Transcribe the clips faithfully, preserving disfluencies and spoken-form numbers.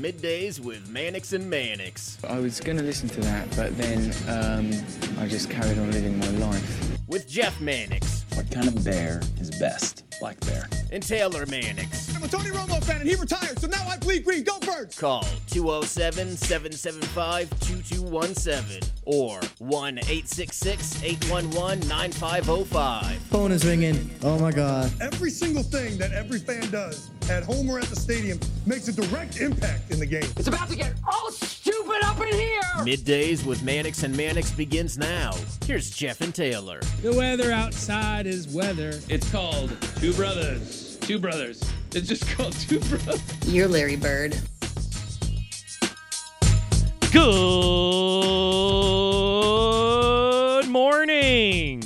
Middays with Mannix and Mannix. I was going to listen to that, but then um, I just carried on living my life. With Jeff Mannix. What kind of bear is best? Black bear. And Taylor Mannix. I'm a Tony Romo fan, and he retired, so now I bleed green. Go Birds! Call two oh seven, seven seven five, two two one seven or one eight six six, eight one one, nine five oh five. Phone is ringing. Oh, my God. Every single thing that every fan does, at home or at the stadium, makes a direct impact in the game. It's about to get all stupid up in here! Middays with Mannix and Mannix begins now. Here's Jeff and Taylor. The weather outside is weather. It's called Two Brothers. Two Brothers. It's just called Two Brothers. You're Larry Bird. Good morning,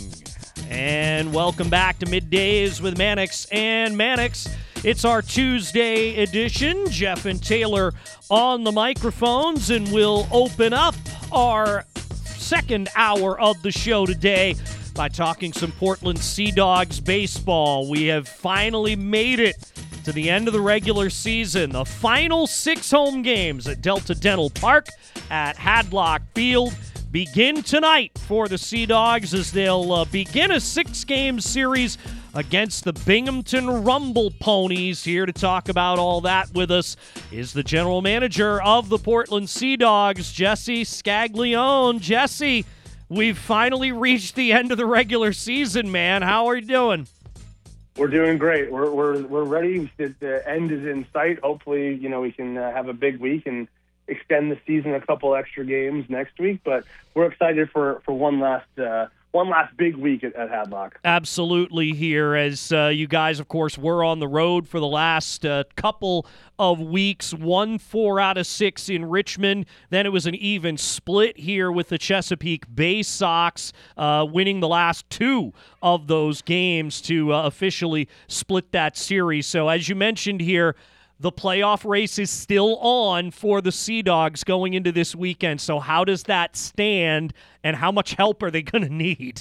and welcome back to Middays with Mannix and Mannix. It's our Tuesday edition. Jeff and Taylor on the microphones, and we'll open up our second hour of the show today by talking some Portland Sea Dogs baseball. We have finally made it to the end of the regular season. The final six home games at Delta Dental Park at Hadlock Field begin tonight for the Sea Dogs as they'll uh, begin a six-game series against the Binghamton Rumble Ponies. Here to talk about all that with us is the general manager of the Portland Sea Dogs, Jesse Scaglione. Jesse, we've finally reached the end of the regular season, man. How are you doing? We're doing great. We're we're we're ready. The, the end is in sight. Hopefully, you know, we can uh, have a big week and extend the season a couple extra games next week. But we're excited for, for one last uh, one last big week at, at Hadlock. Absolutely here, as uh, you guys, of course, were on the road for the last uh, couple of weeks. Won four out of six in Richmond. Then it was an even split here with the Chesapeake Bay Sox uh, winning the last two of those games to uh, officially split that series. So as you mentioned here, the playoff race is still on for the Sea Dogs going into this weekend. So how does that stand, and how much help are they going to need?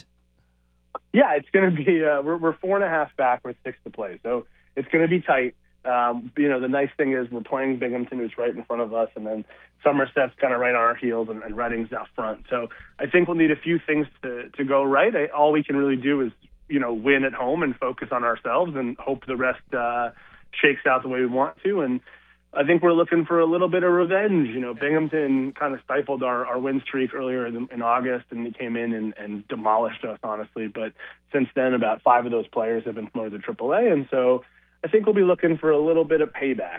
Yeah, it's going to be uh, – we're, we're four and a half back with six to play. So it's going to be tight. Um, you know, the nice thing is we're playing Binghamton, who's right in front of us, and then Somerset's kind of right on our heels, and, and Reading's out front. So I think we'll need a few things to, to go right. I, all we can really do is, you know, win at home and focus on ourselves and hope the rest uh, – shakes out the way we want to. And I think we're looking for a little bit of revenge. You know, Binghamton kind of stifled our, our win streak earlier in, in August, and they came in and, and demolished us, honestly. But since then, about five of those players have been promoted to triple A, and so I think we'll be looking for a little bit of payback.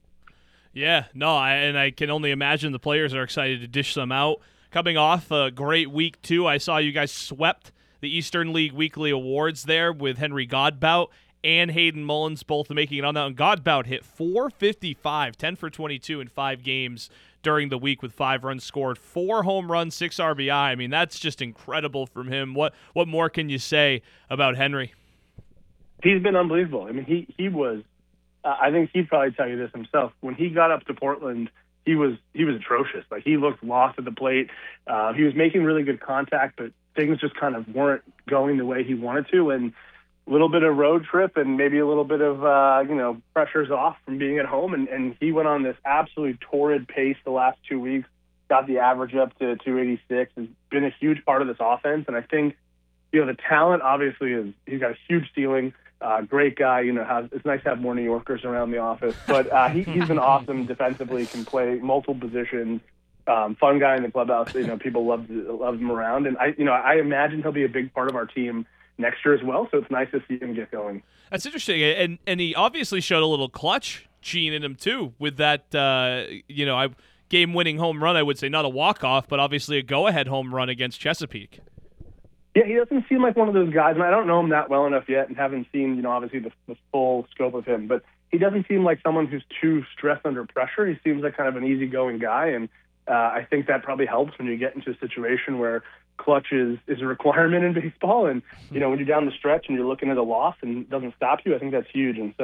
Yeah, no, I, and I can only imagine the players are excited to dish them out. Coming off a great week, too, I saw you guys swept the Eastern League Weekly Awards there with Henry Godbout and Hayden Mullins both making it on that. And Godbout hit four fifty-five, ten for twenty-two in five games during the week with five runs scored, four home runs, six R B I. I mean, that's just incredible from him. What what more can you say about Henry? He's been unbelievable. I mean, he, he was, uh, I think he'd probably tell you this himself. When he got up to Portland, he was he was atrocious. Like, he looked lost at the plate. Uh, he was making really good contact, but things just kind of weren't going the way he wanted to. And a little bit of road trip and maybe a little bit of, uh, you know, pressures off from being at home. And, and he went on this absolutely torrid pace the last two weeks, got the average up to two eighty-six, has been a huge part of this offense. And I think, you know, the talent obviously is, he's got a huge ceiling, uh, great guy, you know, has, it's nice to have more New Yorkers around the office, but uh, he, he's been awesome defensively, can play multiple positions, um, fun guy in the clubhouse, you know, people love, love him around. And I, you know, I imagine he'll be a big part of our team next year as well, so it's nice to see him get going. That's interesting, and and he obviously showed a little clutch gene in him too with that, uh, you know, I, game-winning home run. I would say not a walk-off, but obviously a go-ahead home run against Chesapeake. Yeah, he doesn't seem like one of those guys, and I don't know him that well enough yet, and haven't seen, you know, obviously the, the full scope of him. But he doesn't seem like someone who's too stressed under pressure. He seems like kind of an easygoing guy, and uh, I think that probably helps when you get into a situation where clutch is, is a requirement in baseball. And, you know, when you're down the stretch and you're looking at a loss and it doesn't stop you, I think that's huge. And so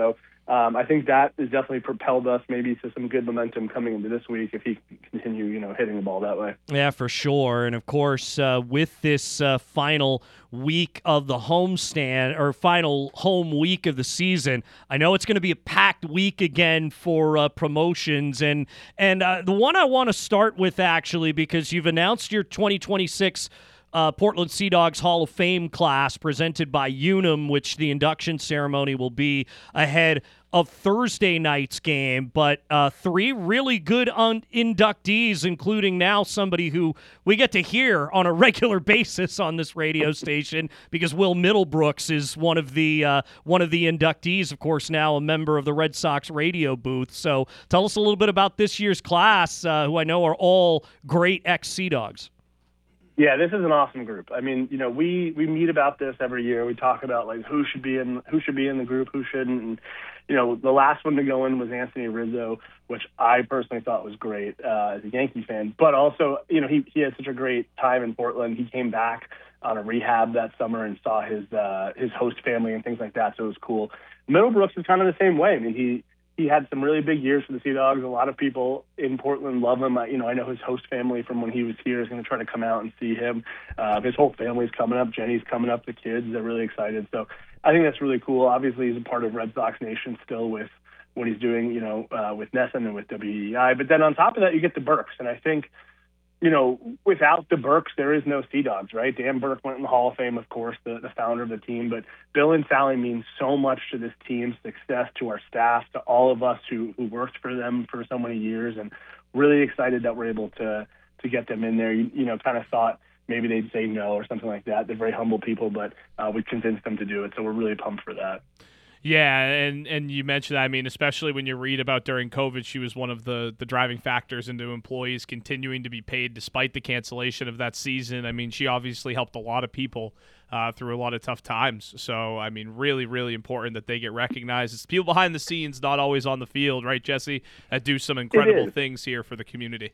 um, I think that has definitely propelled us maybe to some good momentum coming into this week if he can continue, you know, hitting the ball that way. Yeah, for sure. And of course, uh, with this uh, final week of the homestand or final home week of the season, I know it's going to be a packed week again for uh, promotions. And and uh, the one I want to start with, actually, because you've announced your twenty twenty-six Uh, Portland Sea Dogs Hall of Fame class presented by Unum, which the induction ceremony will be ahead of Thursday night's game. But uh, three really good un- inductees, including now somebody who we get to hear on a regular basis on this radio station because Will Middlebrooks is one of the uh, one of the inductees, of course, now a member of the Red Sox radio booth. So tell us a little bit about this year's class, uh, who I know are all great ex-Sea Dogs. Yeah, this is an awesome group. I mean, you know, we, we meet about this every year. We talk about like who should be in who should be in the group, who shouldn't. And, you know, the last one to go in was Anthony Rizzo, which I personally thought was great uh, as a Yankee fan. But also, you know, he he had such a great time in Portland. He came back on a rehab that summer and saw his uh, his host family and things like that. So it was cool. Middlebrooks is kind of the same way. I mean, he. He had some really big years for the Sea Dogs. A lot of people in Portland love him. I, you know, I know his host family from when he was here is going to try to come out and see him. Uh, his whole family's coming up. Jenny's coming up. The kids, they're really excited. So I think that's really cool. Obviously, he's a part of Red Sox Nation still with what he's doing, you know, uh, with Nesson and with W E I. But then on top of that, you get the Burks. And I think, you know, without the Burks, there is no Sea Dogs, right? Dan Burke went in the Hall of Fame, of course, the, the founder of the team. But Bill and Sally mean so much to this team's success, to our staff, to all of us who, who worked for them for so many years. And really excited that we're able to to get them in there. You, you know, kind of thought maybe they'd say no or something like that. They're very humble people, but uh, we convinced them to do it. So we're really pumped for that. Yeah, and, and you mentioned that, I mean, especially when you read about during COVID, she was one of the, the driving factors into employees continuing to be paid despite the cancellation of that season. I mean, she obviously helped a lot of people uh, through a lot of tough times. So, I mean, really, really important that they get recognized. It's people behind the scenes, not always on the field, right, Jesse, that do some incredible things here for the community.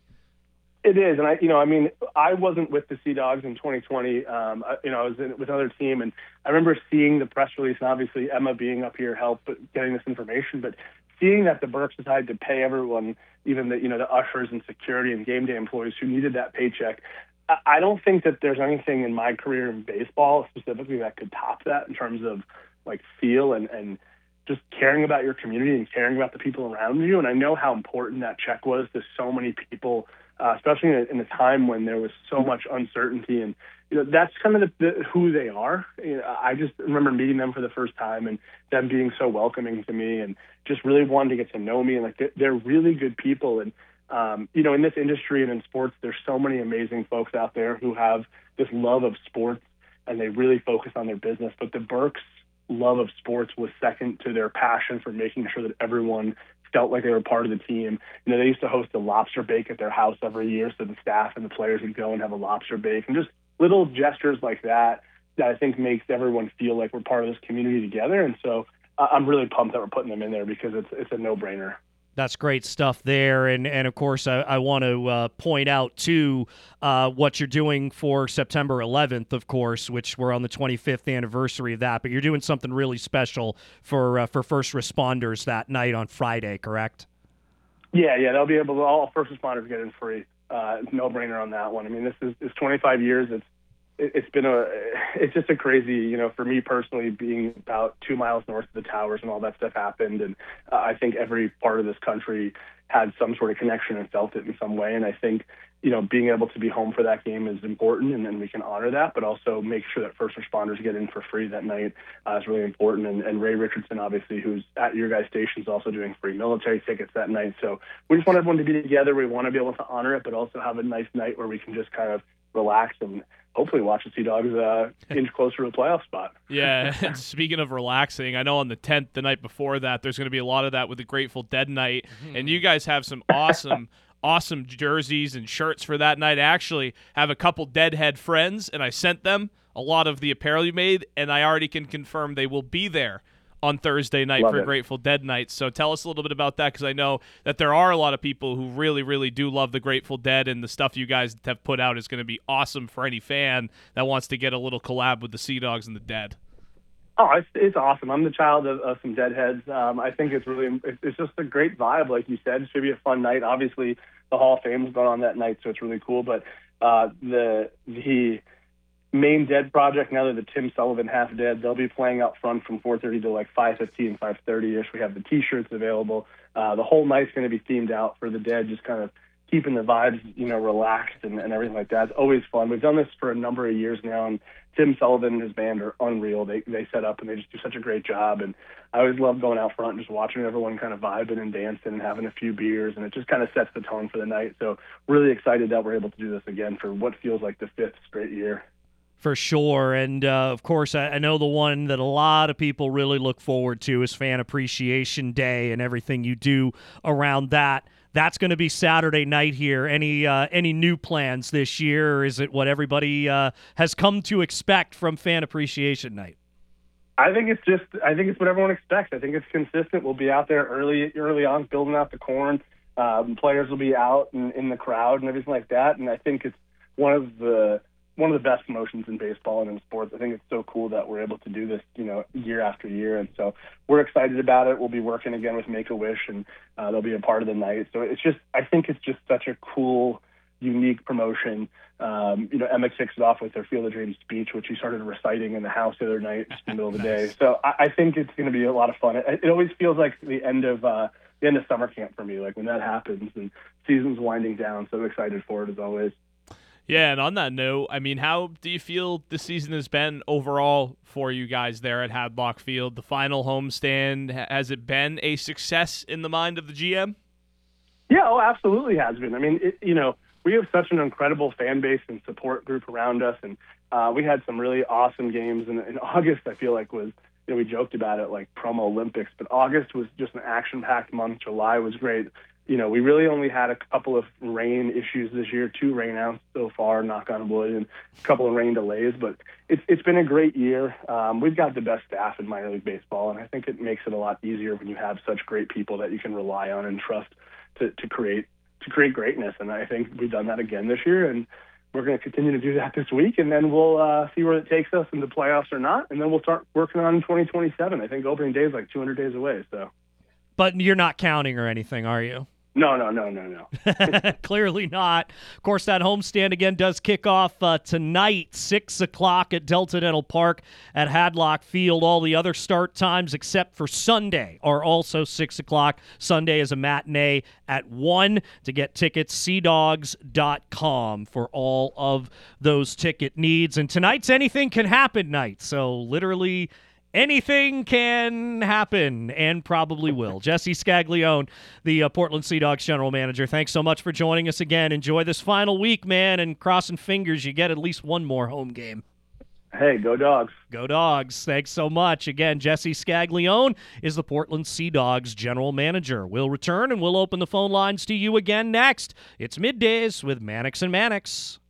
It is, and I, you know, I mean, I wasn't with the Sea Dogs in twenty twenty. Um, I, you know, I was in, with another team, and I remember seeing the press release, and obviously Emma being up here helped getting this information. But seeing that the Burks decided to pay everyone, even the you know the ushers and security and game day employees who needed that paycheck, I, I don't think that there's anything in my career in baseball specifically that could top that in terms of like feel and and just caring about your community and caring about the people around you. And I know how important that check was to so many people. Uh, especially in a, in a time when there was so much uncertainty, and you know that's kind of the, the, who they are. You know, I just remember meeting them for the first time and them being so welcoming to me, and just really wanted to get to know me. And like they're, they're really good people, and um, you know in this industry and in sports, there's so many amazing folks out there who have this love of sports and they really focus on their business. But the Burks' love of sports was second to their passion for making sure that everyone felt like they were part of the team. You know, they used to host a lobster bake at their house every year, so the staff and the players would go and have a lobster bake, and just little gestures like that that I think makes everyone feel like we're part of this community together. And so uh, I'm really pumped that we're putting them in there because it's it's a no-brainer. That's great stuff there. And, and of course, I, I want to uh, point out, too, uh, what you're doing for September eleventh, of course, which we're on the twenty-fifth anniversary of that. But you're doing something really special for uh, for first responders that night on Friday, correct? Yeah, yeah. They'll be able to, all first responders get in free. Uh, no-brainer on that one. I mean, this is it's twenty-five years. It's It's been a, it's just a crazy, you know, for me personally, being about two miles north of the towers and all that stuff happened. And uh, I think every part of this country had some sort of connection and felt it in some way. And I think, you know, being able to be home for that game is important, and then we can honor that, but also make sure that first responders get in for free that night uh, is really important. And, and Ray Richardson, obviously, who's at your guys' station, is also doing free military tickets that night. So we just want everyone to be together. We want to be able to honor it, but also have a nice night where we can just kind of relax and hopefully watch the Sea Dogs uh, inch closer to a playoff spot. Yeah, and speaking of relaxing, I know on the tenth, the night before that, there's going to be a lot of that with the Grateful Dead night, and you guys have some awesome, awesome jerseys and shirts for that night. I actually have a couple Deadhead friends, and I sent them a lot of the apparel you made, and I already can confirm they will be there on Thursday night Love for it. Grateful Dead night. So tell us a little bit about that, because I know that there are a lot of people who really, really do love the Grateful Dead, and the stuff you guys have put out is going to be awesome for any fan that wants to get a little collab with the Sea Dogs and the Dead. Oh, it's, it's awesome. I'm the child of, of some Deadheads. Um, I think it's really, it's, it's just a great vibe, like you said. It should be a fun night. Obviously, the Hall of Fame is going on that night, so it's really cool. But uh, the the main Dead project, now they're the Tim Sullivan Half Dead, they'll be playing out front from four thirty to like five fifteen, five thirty-ish. We have the T-shirts available. Uh, the whole night's going to be themed out for the Dead, just kind of keeping the vibes, you know, relaxed and, and everything like that. It's always fun. We've done this for a number of years now, and Tim Sullivan and his band are unreal. They they set up and they just do such a great job. And I always love going out front and just watching everyone kind of vibing and dancing and having a few beers, and it just kind of sets the tone for the night. So really excited that we're able to do this again for what feels like the fifth straight year. For sure. And, uh, of course, I, I know the one that a lot of people really look forward to is Fan Appreciation Day and everything you do around that. That's going to be Saturday night here. Any uh, any new plans this year, or is it what everybody uh, has come to expect from Fan Appreciation Night? I think it's just, I think it's what everyone expects. I think it's consistent. We'll be out there early early on building out the corn. Um, players will be out in, in the crowd and everything like that. And I think it's one of the one of the best promotions in baseball and in sports. I think it's so cool that we're able to do this, you know, year after year. And so we're excited about it. We'll be working again with Make-A-Wish, and uh, they'll be a part of the night. So it's just, I think it's just such a cool, unique promotion. Um, you know, Emma kicks it off with their Field of Dreams speech, which he started reciting in the house the other night in the middle of the day. So I, I think it's going to be a lot of fun. It, it always feels like the end of uh, the end of summer camp for me, like when that happens and season's winding down. So excited for it as always. Yeah, and on that note, I mean, how do you feel this season has been overall for you guys there at Hadlock Field? The final homestand, has it been a success in the mind of the G M? Yeah, oh, absolutely has been. I mean, it, you know, we have such an incredible fan base and support group around us, and uh, we had some really awesome games. And in August, I feel like was, you know, we joked about it like promo Olympics, but August was just an action-packed month. July was great. You know, we really only had a couple of rain issues this year, two rainouts so far, knock on wood, and a couple of rain delays. But it's it's been a great year. Um, we've got the best staff in minor league baseball, and I think it makes it a lot easier when you have such great people that you can rely on and trust to, to create to create greatness. And I think we've done that again this year, and we're going to continue to do that this week, and then we'll uh, see where it takes us in the playoffs or not, and then we'll start working on twenty twenty-seven. I think opening day is like two hundred days away. So, but you're not counting or anything, are you? No, no, no, no, no. Clearly not. Of course, that homestand again does kick off uh, tonight, six o'clock at Delta Dental Park at Hadlock Field. All the other start times except for Sunday are also six o'clock. Sunday is a matinee at one. To get tickets, sea dogs dot com for all of those ticket needs. And tonight's Anything Can Happen night, so literally anything can happen and probably will. Jesse Scaglione, the uh, Portland Sea Dogs general manager, thanks so much for joining us again. Enjoy this final week, man, and crossing fingers you get at least one more home game. Hey, go Dogs. Go Dogs. Thanks so much. Again, Jesse Scaglione is the Portland Sea Dogs general manager. We'll return and we'll open the phone lines to you again next. It's Middays with Mannix and Mannix.